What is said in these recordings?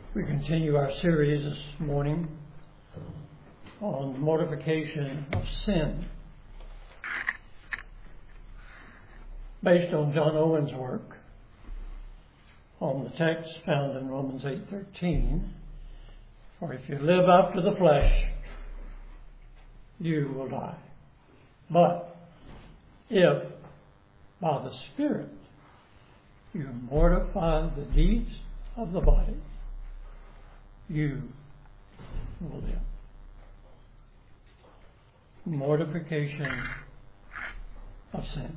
We continue our series this morning on mortification of sin, based on John Owen's work on the text found in Romans 8:13. For if you live after the flesh, you will die. But if by the Spirit you mortify the deeds of the body, you will live. Mortification of sin.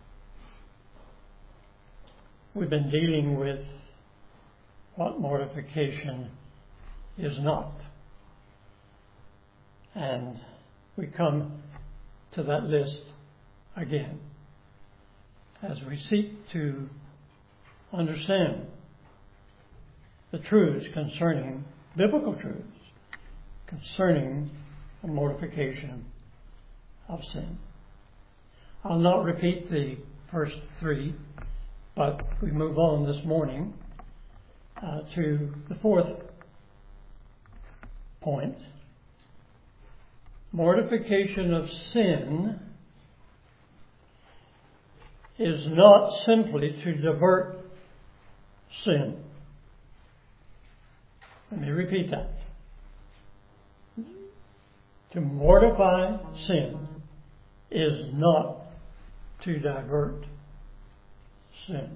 We've been dealing with what mortification is not. And we come to that list again as we seek to understand the truths concerning, biblical truths concerning the mortification of sin. I'll not repeat the first three, but we move on this morning to the fourth point. Mortification of sin is not simply to divert sin. Let me repeat that. To mortify sin is not to divert sin.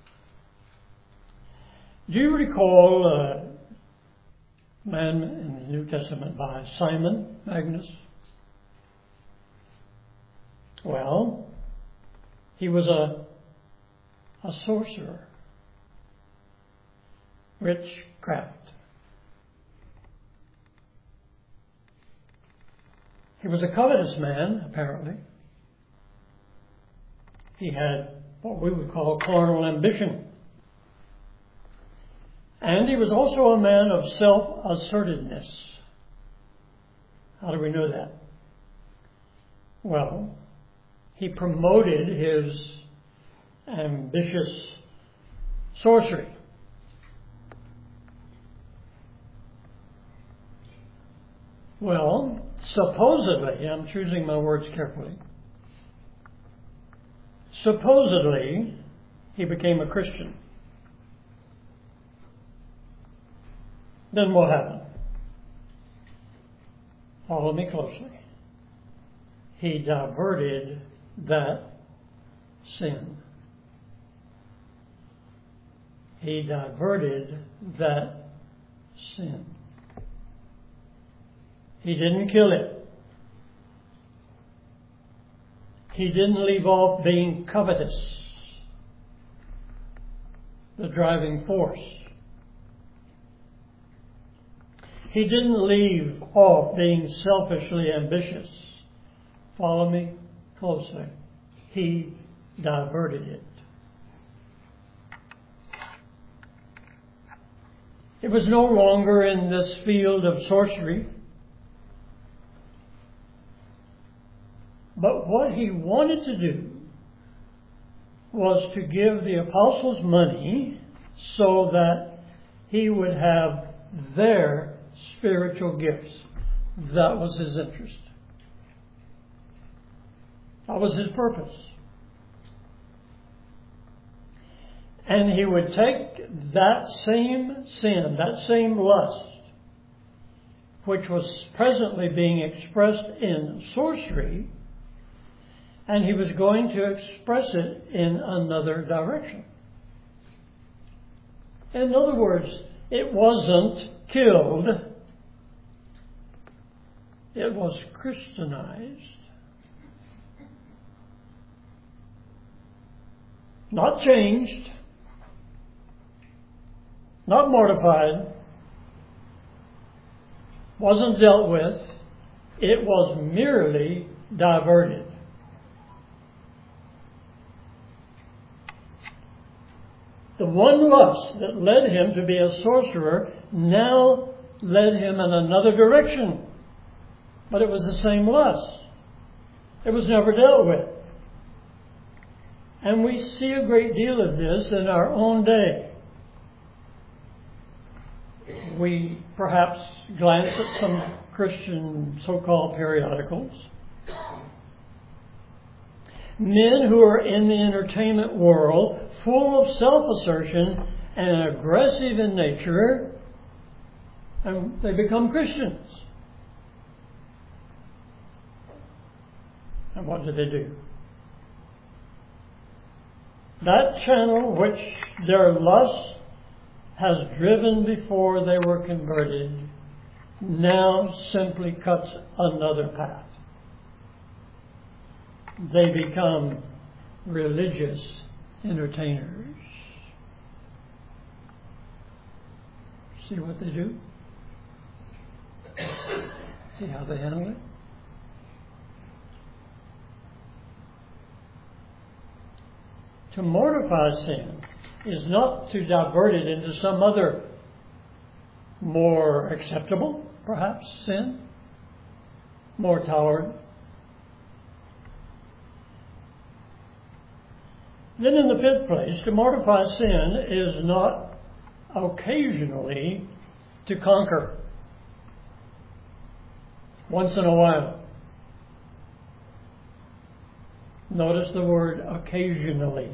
Do you recall a man in the New Testament by Simon Magus? Well, he was a sorcerer, witchcraft. He was a covetous man, apparently. He had what we would call carnal ambition. And he was also a man of self-assertiveness. How do we know that? Well, he promoted his ambitious sorcery. Well, supposedly, I'm choosing my words carefully, supposedly he became a Christian. Then what happened? Follow me closely. He diverted that sin. He diverted that sin. He didn't kill it. He didn't leave off being covetous, the driving force. He didn't leave off being selfishly ambitious. Follow me closely. He diverted it. It was no longer in this field of sorcery. But what he wanted to do was to give the apostles money so that he would have their spiritual gifts. That was his interest. That was his purpose. And he would take that same sin, that same lust, which was presently being expressed in sorcery, and he was going to express it in another direction. In other words, it wasn't killed. It was Christianized. Not changed. Not mortified. Wasn't dealt with. It was merely diverted. The one lust that led him to be a sorcerer now led him in another direction. But it was the same lust. It was never dealt with. And we see a great deal of this in our own day. we perhaps glance at some Christian so-called periodicals. Men who are in the entertainment world, full of self-assertion and aggressive in nature, and they become Christians. And what do they do? That channel which their lust has driven before they were converted now simply cuts another path. They become religious entertainers. See what they do? See how they handle it? To mortify sin is not to divert it into some other more acceptable, perhaps, sin, more tolerant. Then in the fifth place, to mortify sin is not occasionally to conquer. Once in a while. Notice the word occasionally.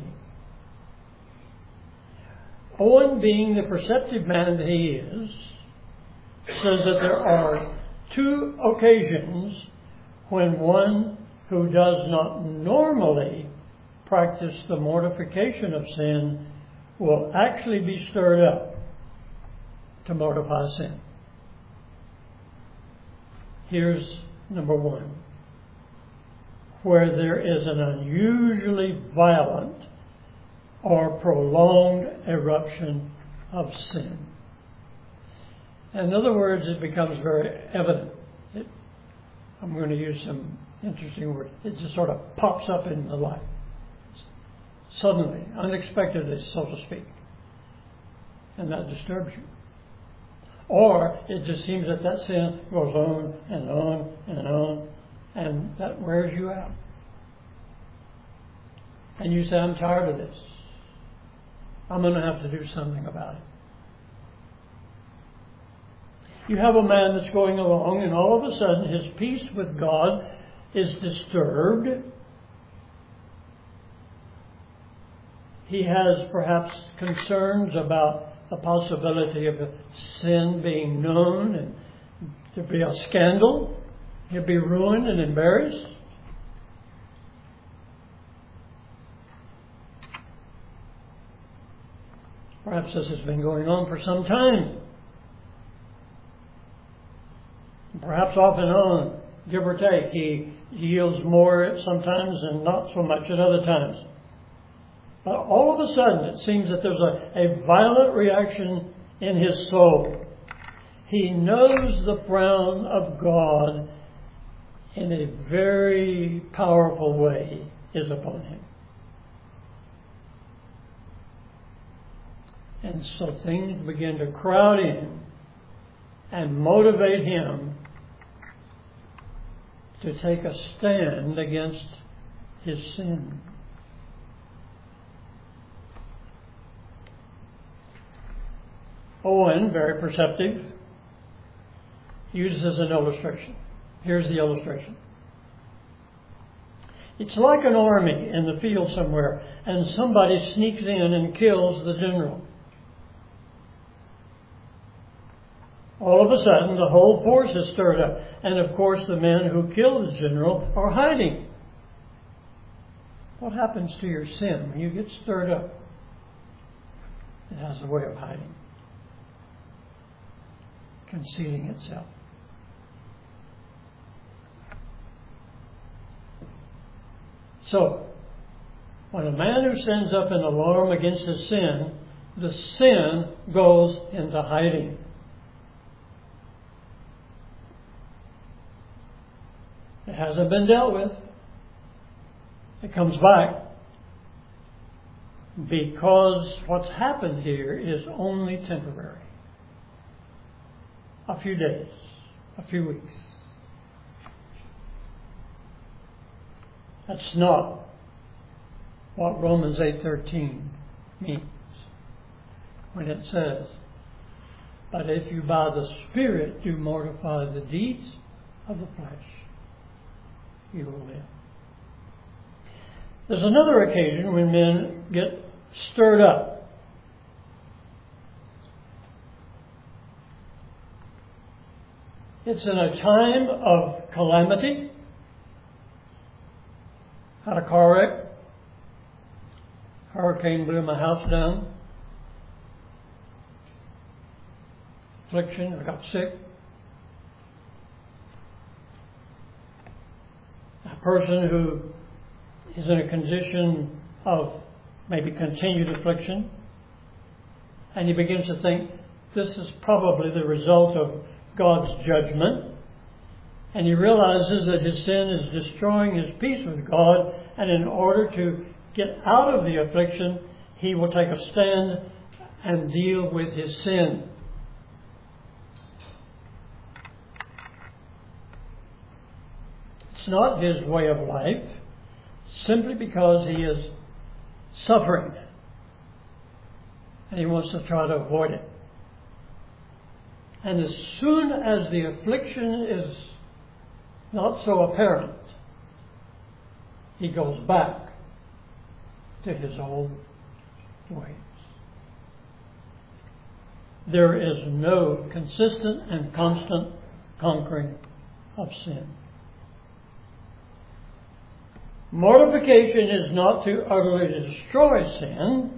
Owen, being the perceptive man that he is, says that there are two occasions when one who does not normally practice the mortification of sin will actually be stirred up to mortify sin. Here's number one. Where there is an unusually violent or prolonged eruption of sin. In other words, it becomes very evident. I'm going to use some interesting words. It just sort of pops up in the life. Suddenly, unexpectedly, so to speak. And that disturbs you. Or it just seems that sin goes on and on and on, and that wears you out. And you say, I'm tired of this. I'm going to have to do something about it. You have a man that's going along, and all of a sudden his peace with God is disturbed. He has perhaps concerns about the possibility of a sin being known and to be a scandal. He'll be ruined and embarrassed. Perhaps this has been going on for some time. Perhaps off and on, give or take, he yields more sometimes and not so much at other times. But all of a sudden, it seems that there's a violent reaction in his soul. He knows the frown of God in a very powerful way is upon him. And so things begin to crowd in and motivate him to take a stand against his sin. Owen, very perceptive, uses an illustration. Here's the illustration. It's like an army in the field somewhere, and somebody sneaks in and kills the general. All of a sudden, the whole force is stirred up. And of course, the men who killed the general are hiding. What happens to your sin when you get stirred up? It has a way of hiding, concealing itself. So, when a man who sends up an alarm against his sin, the sin goes into hiding. It hasn't been dealt with. It comes back. Because what's happened here is only temporary. A few days, a few weeks. That's not what Romans 8:13 means when it says, But if you by the Spirit do mortify the deeds of the flesh, you will live. There's another occasion when men get stirred up. It's in a time of calamity. Had a car wreck. Hurricane blew my house down. Affliction, I got sick. A person who is in a condition of maybe continued affliction, and he begins to think this is probably the result of God's judgment, and he realizes that his sin is destroying his peace with God, and in order to get out of the affliction, he will take a stand and deal with his sin. It's not his way of life, simply because he is suffering and he wants to try to avoid it. And as soon as the affliction is not so apparent, he goes back to his old ways. There is no consistent and constant conquering of sin. Mortification is not to utterly destroy sin.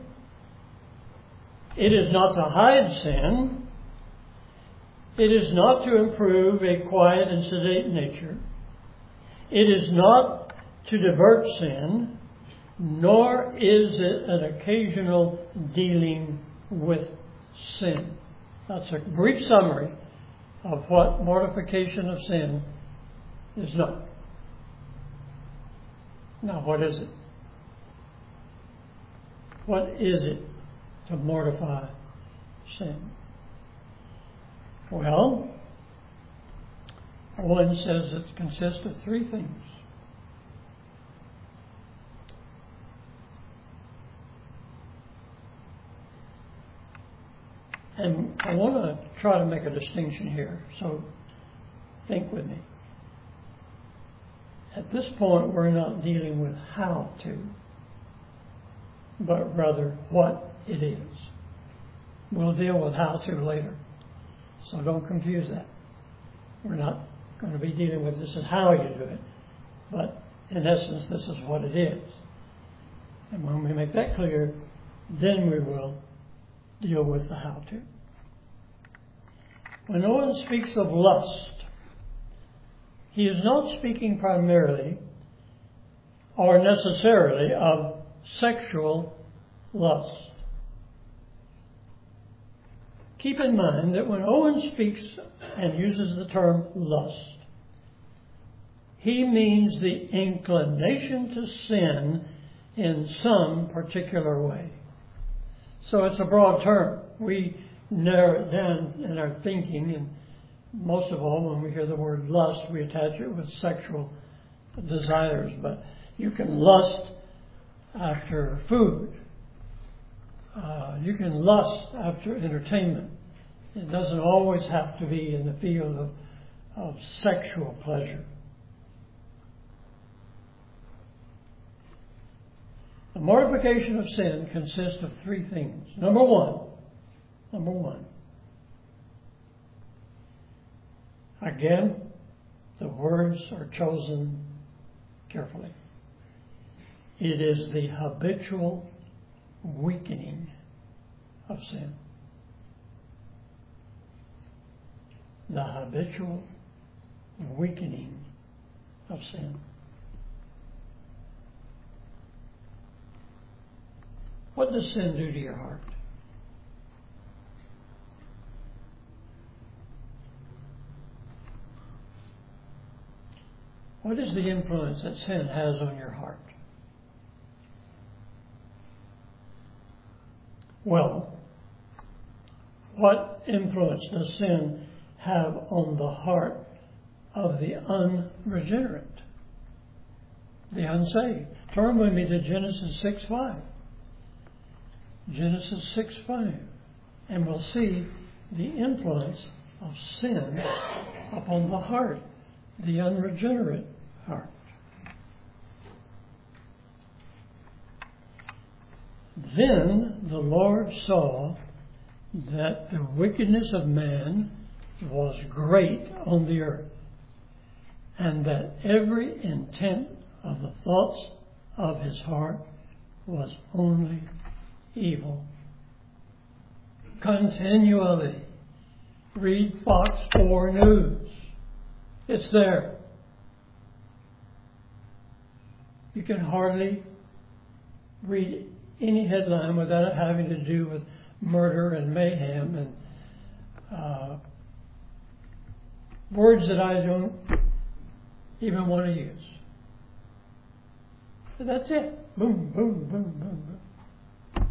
It is not to hide sin. It is not to improve a quiet and sedate nature. It is not to divert sin, nor is it an occasional dealing with sin. That's a brief summary of what mortification of sin is not. Now, what is it? What is it to mortify sin? Well, one says it consists of three things. And I want to try to make a distinction here, so think with me. At this point, we're not dealing with how to, but rather what it is. We'll deal with how to later, so don't confuse that. We're not going to be dealing with this and how you do it, but in essence, this is what it is. And when we make that clear, then we will deal with the how to. When Owen speaks of lust, he is not speaking primarily or necessarily of sexual lust. Keep in mind that when Owen speaks and uses the term lust, he means the inclination to sin in some particular way. So it's a broad term. We narrow it down in our thinking, and most of all, when we hear the word lust, we attach it with sexual desires. But you can lust after food. You can lust after entertainment. It doesn't always have to be in the field of sexual pleasure. The mortification of sin consists of three things. Number one. Again, the words are chosen carefully. It is the habitual weakening of sin. The habitual weakening of sin. What does sin do to your heart? What is the influence that sin has on your heart? Well, what influence does sin have on the heart of the unregenerate, the unsaved? Turn with me to Genesis 6:5. Genesis 6:5. And we'll see the influence of sin upon the heart, the unregenerate heart. Then the Lord saw that the wickedness of man was great on the earth, and that every intent of the thoughts of his heart was only evil. Continually read Fox 4 News. It's there. You can hardly read any headline without it having to do with murder and mayhem and words that I don't even want to use. But that's it. Boom, boom, boom, boom, boom.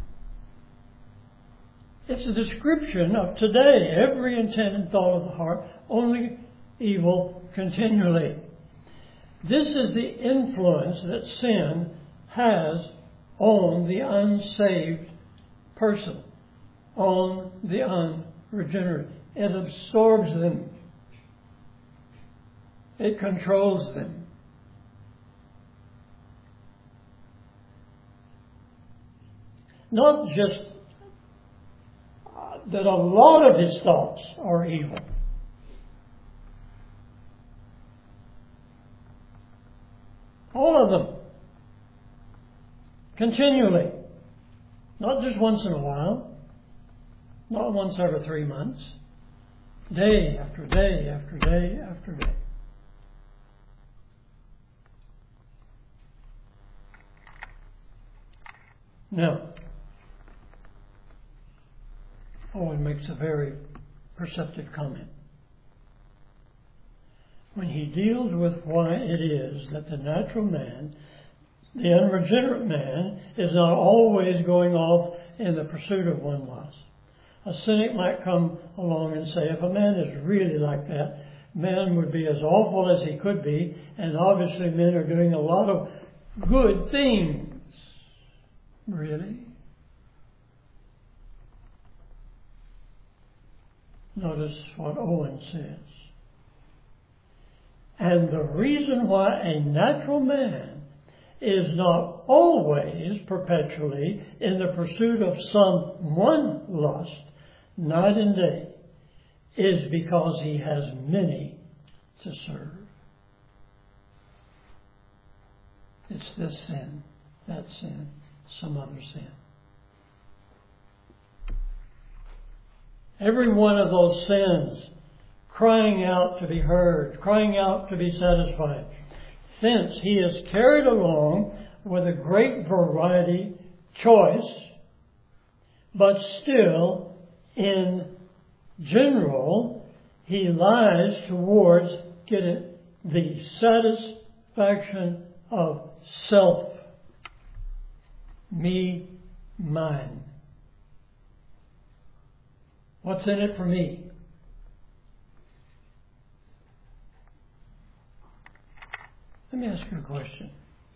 It's a description of today. Every intent and thought of the heart, only evil continually. This is the influence that sin has on the unsaved person, on the unregenerate. It absorbs them. It controls them. Not just that a lot of his thoughts are evil. All of them. Continually. Not just once in a while. Not once every 3 months. Day after day after day after day. Now, Owen makes a very perceptive comment. When he deals with why it is that the natural man, the unregenerate man, is not always going off in the pursuit of one lust. A cynic might come along and say, if a man is really like that, man would be as awful as he could be, and obviously men are doing a lot of good things. Really? Notice what Owen says. And the reason why a natural man is not always perpetually in the pursuit of some one lust, night and day, is because he has many to serve. It's this sin, that sin, some other sin. Every one of those sins crying out to be heard, crying out to be satisfied. Thence he is carried along with a great variety, choice, but still, in general, he lies towards getting the satisfaction of self, me, mine. What's in it for me? Let me ask you a question.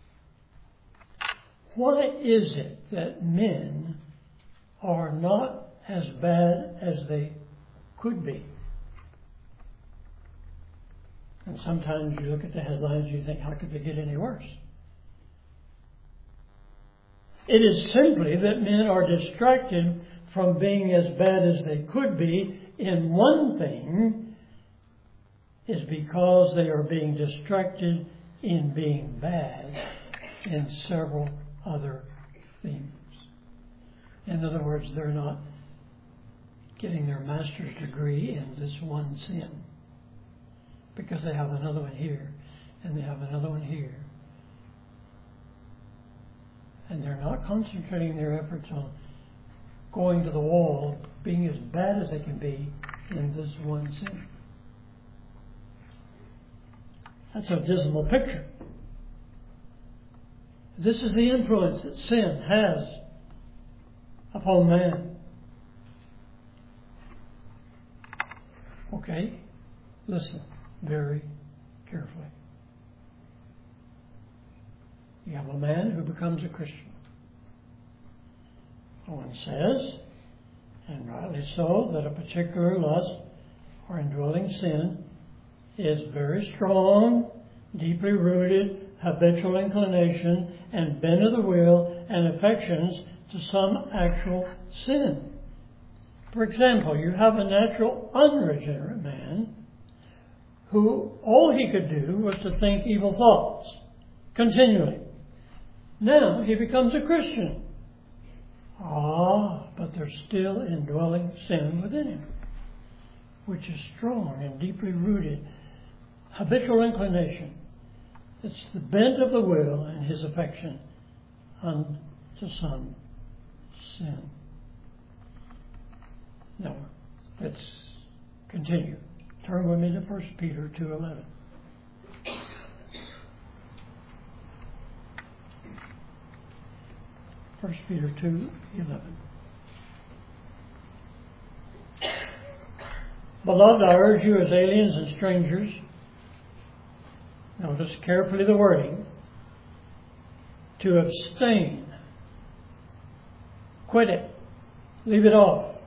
Why is it that men are not as bad as they could be? And sometimes you look at the headlines and you think, how could they get any worse? It is simply that men are distracted from being as bad as they could be in one thing, is because they are being distracted in being bad in several other things. In other words, they're not getting their master's degree in this one sin, because they have another one here and they have another one here. And they're not concentrating their efforts on going to the wall, being as bad as they can be in this one sin. That's a dismal picture. This is the influence that sin has upon man. Okay? Listen very carefully. You have a man who becomes a Christian. Owen says and rightly so, that a particular lust or indwelling sin is very strong, deeply rooted, habitual inclination, and bent of the will and affections to some actual sin. For example, you have a natural unregenerate man who all he could do was to think evil thoughts continually. Now he becomes a Christian. But there's still indwelling sin within him, which is strong and deeply rooted. Habitual inclination. It's the bent of the will and his affection unto some sin. Now, let's continue. Turn with me to 1 Peter 2:11. First Peter 2:11. Beloved, I urge you as aliens and strangers, notice carefully the wording, to abstain. Quit it. Leave it off.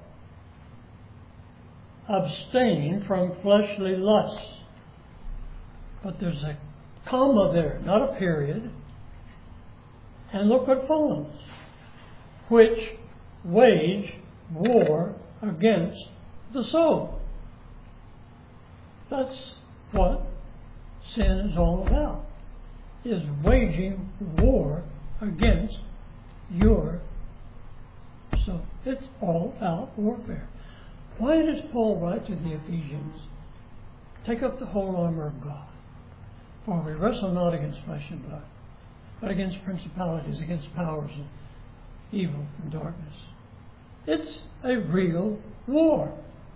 Abstain from fleshly lusts. But there's a comma there, not a period. And look what follows. Which wage war against the soul. That's what sin is all about. Is waging war against your soul. It's all about warfare. Why does Paul write to the Ephesians, take up the whole armor of God? For we wrestle not against flesh and blood, but against principalities, against powers of evil and darkness. It's a real war.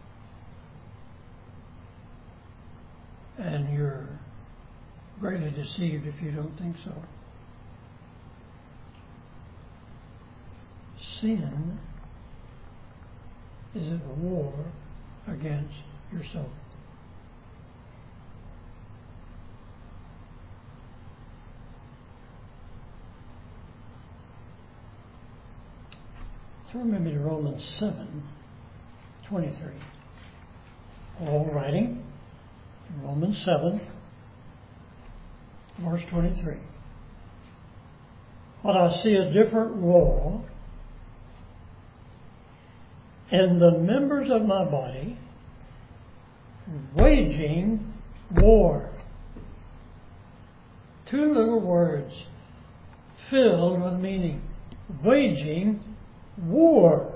And you're greatly deceived if you don't think so. Sin is a war against your soul. Turn with me to Romans 7:23. Paul writing in Romans 7, verse 23. But I see a different law in the members of my body, waging war. Two little words filled with meaning. Waging war.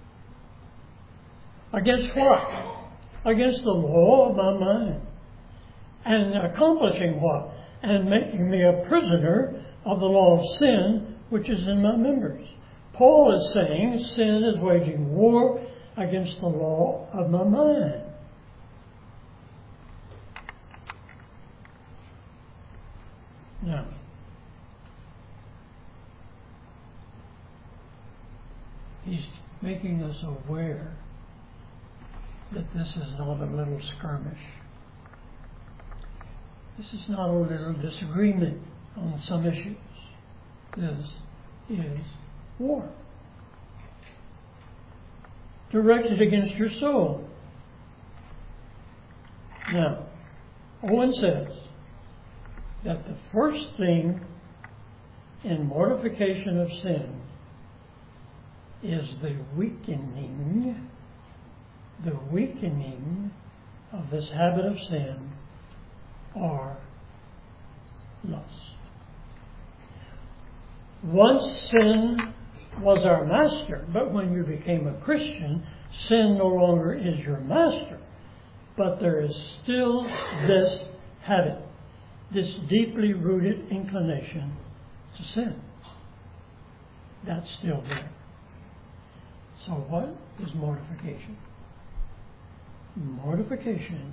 Against what? Against the law of my mind. And accomplishing what? And making me a prisoner of the law of sin which is in my members. Paul is saying sin is waging war against the law of my mind. Now, he's making us aware that this is not a little skirmish. This is not a little disagreement on some issues. This is war. Directed against your soul. Now, Owen says that the first thing in mortification of sin is the weakening of this habit of sin or lust. Once sin was our master, but when you became a Christian, sin no longer is your master. But there is still this habit, this deeply rooted inclination to sin. That's still there. So what is mortification? Mortification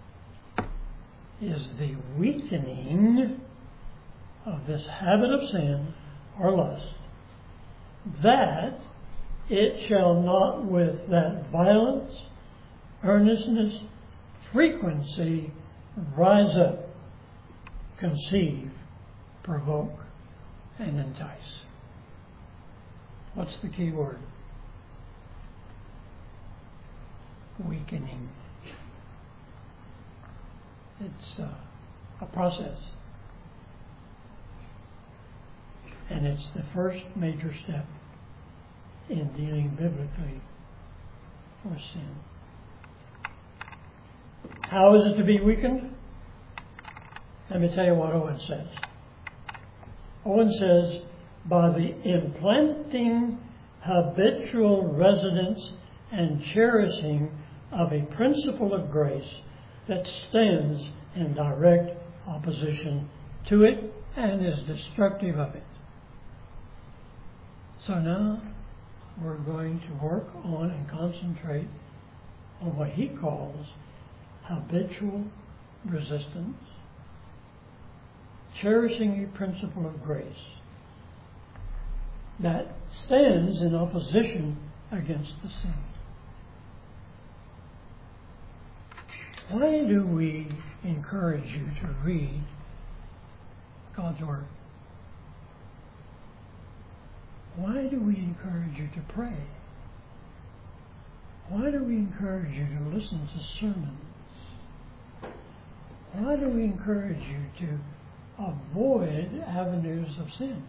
is the weakening of this habit of sin or lust, that it shall not with that violence, earnestness, frequency rise up, conceive, provoke, and entice. What's the key word? weakening. It's a process. And it's the first major step in dealing biblically with sin. How is it to be weakened? Let me tell you what Owen says. Owen says, by the implanting habitual residence and cherishing of a principle of grace that stands in direct opposition to it and is destructive of it. So now we're going to work on and concentrate on what he calls habitual resistance, cherishing a principle of grace that stands in opposition against the sin. Why do we encourage you to read God's Word? Why do we encourage you to pray? Why do we encourage you to listen to sermons? Why do we encourage you to avoid avenues of sin?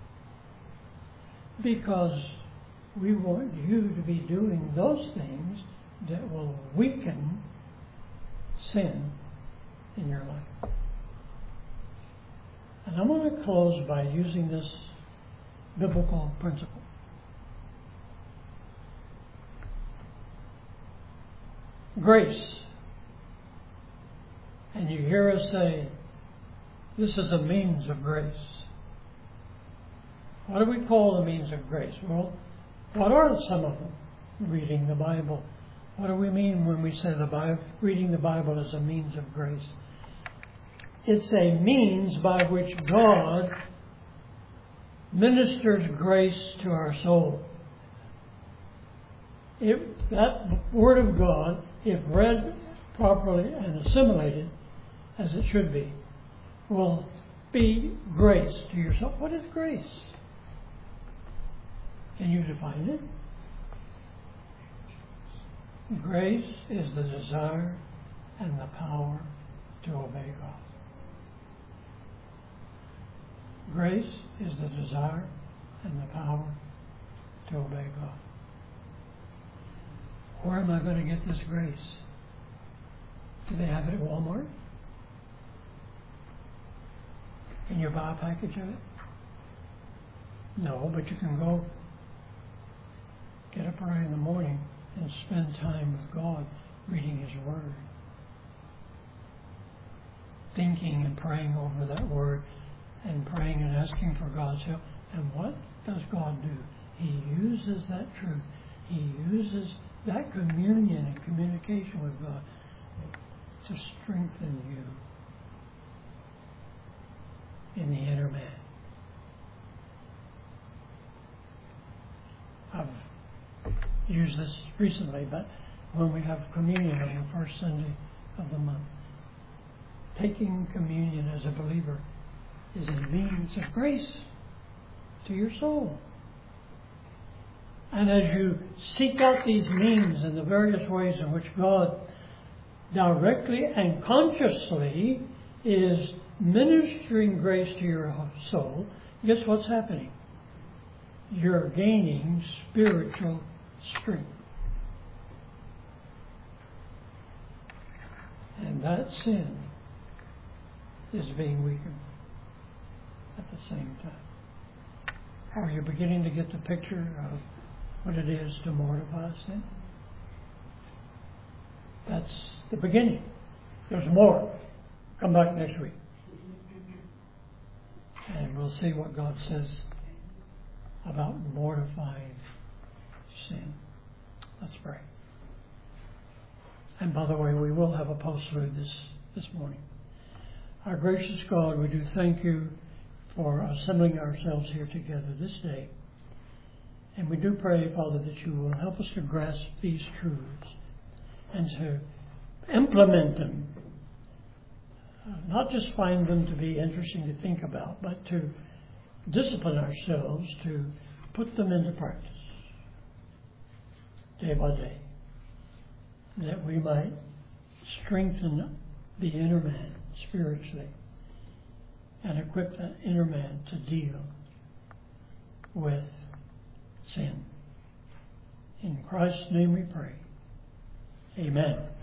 Because we want you to be doing those things that will weaken sin in your life. And I'm going to close by using this biblical principle. Grace. And you hear us say, this is a means of grace. What do we call the means of grace? Well, what are some of them? Reading the Bible. What do we mean when we say reading the Bible is a means of grace? It's a means by which God ministers grace to our soul. If that Word of God, if read properly and assimilated as it should be, will be grace to your soul. What is grace? Can you define it? Grace is the desire and the power to obey God. Grace is the desire and the power to obey God. Where am I going to get this grace? Do they have it at Walmart? Can you buy a package of it? No, but you can go get up early in the morning and spend time with God reading His Word, thinking and praying over that Word, and praying and asking for God's help. And what does God do? He uses that truth. He uses that communion and communication with God to strengthen you in the inner man. I've used this recently, but when we have communion on the first Sunday of the month, taking communion as a believer is a means of grace to your soul. And as you seek out these means and the various ways in which God directly and consciously is ministering grace to your soul, guess what's happening? You're gaining spiritual strength. And that sin is being weakened at the same time. Are you beginning to get the picture of what it is to mortify sin? That's the beginning. There's more. Come back next week. And we'll see what God says about mortifying sin. Let's pray. And by the way, we will have a postlude this morning. Our gracious God, we do thank you for assembling ourselves here together this day. And we do pray, Father, that you will help us to grasp these truths and to implement them. Not just find them to be interesting to think about, but to discipline ourselves to put them into practice day by day. that we might strengthen the inner man spiritually and equip that inner man to deal with sin. In Christ's name we pray. Amen.